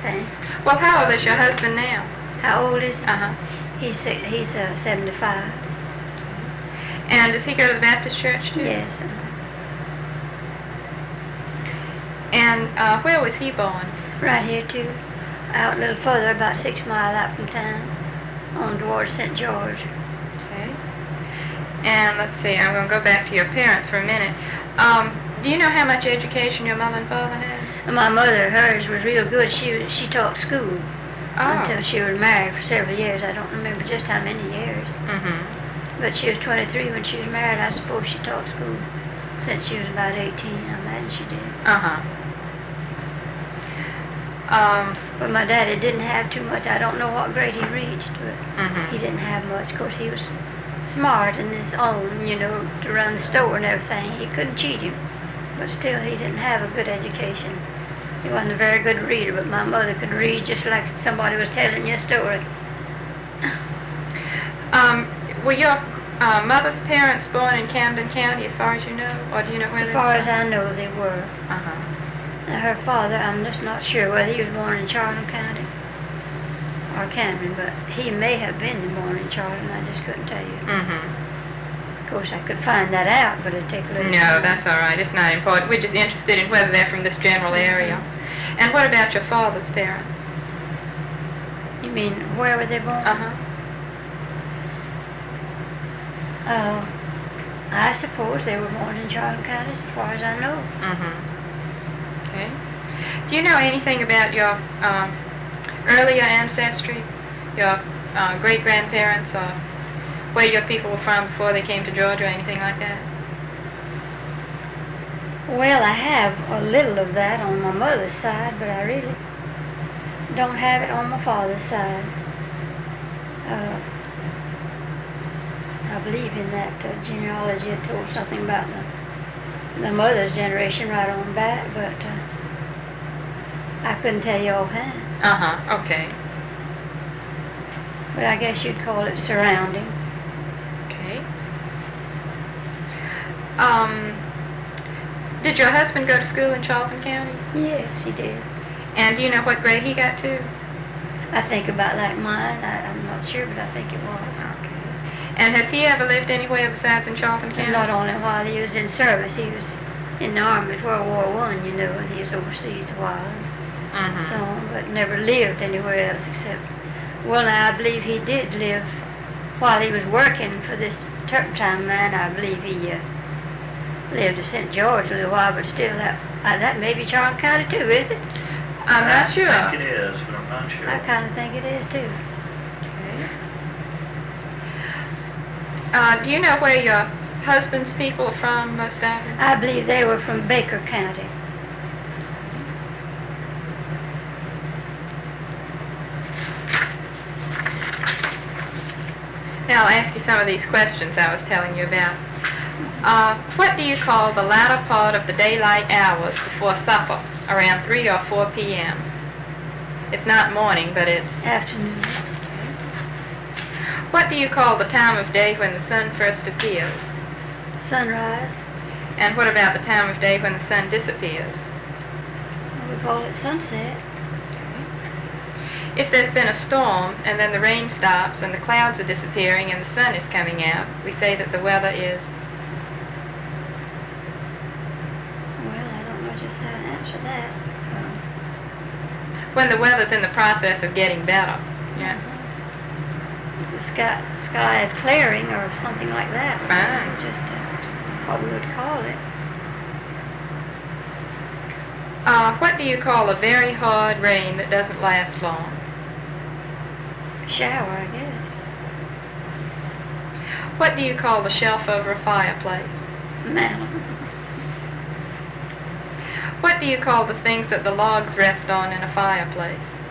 everything. Well, how old is your husband now? How old is he? Uh-huh. He's 75. And does he go to the Baptist church too? Yes. And where was he born? Right here too. Out a little further, about 6 miles out from town, on towards St. George. Okay. And let's see, I'm going to go back to your parents for a minute. Do you know how much education your mother and father had? And my mother, hers was real good. She taught school until she was married for several years. I don't remember just how many years. Mm-hmm. But she was 23 when she was married. I suppose she taught school since she was about 18. I imagine she did. Uh-huh. But my daddy didn't have too much. I don't know what grade he reached, but Mm-hmm. he didn't have much. Of course, he was smart in his own, to run the store and everything. He couldn't cheat him. But still, he didn't have a good education. He wasn't a very good reader, but my mother could read just like somebody was telling you a story. Were your mother's parents born in Camden County, as far as you know? Or do you know where they were? As far as I know, they were. Uh-huh. Now, her father, I'm just not sure whether he was born in Charlton County or Camden, but he may have been born in Charlton. I just couldn't tell you. Mm-hmm. Of course, I could find that out, but it'd take a little No, time. that's all right. It's not important. We're just interested in whether they're from this general area. And what about your father's parents? You mean, where were they born? Uh-huh. I suppose they were born in Charlton County, as far as I know. Mm-hmm. Okay. Do you know anything about your earlier ancestry? Your great-grandparents, or where your people were from before they came to Georgia, or anything like that? Well, I have a little of that on my mother's side, but I really don't have it on my father's side. I believe in that genealogy. It told something about the mother's generation right on back, but I couldn't tell you offhand. Uh-huh, okay. But I guess you'd call it surrounding. Okay. Did your husband go to school in Charlton County? Yes, he did. And do you know what grade he got to? I think about like mine. I'm not sure, but I think it was. Okay. And has he ever lived anywhere besides in Charlton County? Not only while he was in service, he was in the Army at World War I, and he was overseas a while. Mm-hmm. So on, but never lived anywhere else except, well, now I believe he did live while he was working for this turpentine man. I believe he lived at St. George a little while, but still that may be Charlton County too, is it? I'm not sure. I think it is, but I'm not sure. I kind of think it is too. Okay. Do you know where your husband's people are from, most of them? I believe they were from Baker County. Now I'll ask you some of these questions I was telling you about. What do you call the latter part of the daylight hours before supper, around 3 or 4 p.m.? It's not morning, but it's... Afternoon. What do you call the time of day when the sun first appears? Sunrise. And what about the time of day when the sun disappears? We call it sunset. If there's been a storm and then the rain stops and the clouds are disappearing and the sun is coming out, we say that the weather is... Well, I don't know just how to answer that. When the weather's in the process of getting better. Yeah. The sky is clearing or something like that. Fine. Just what we would call it. What do you call a very hard rain that doesn't last long? Shower, I guess. What do you call the shelf over a fireplace? Mantle. What do you call the things that the logs rest on in a fireplace?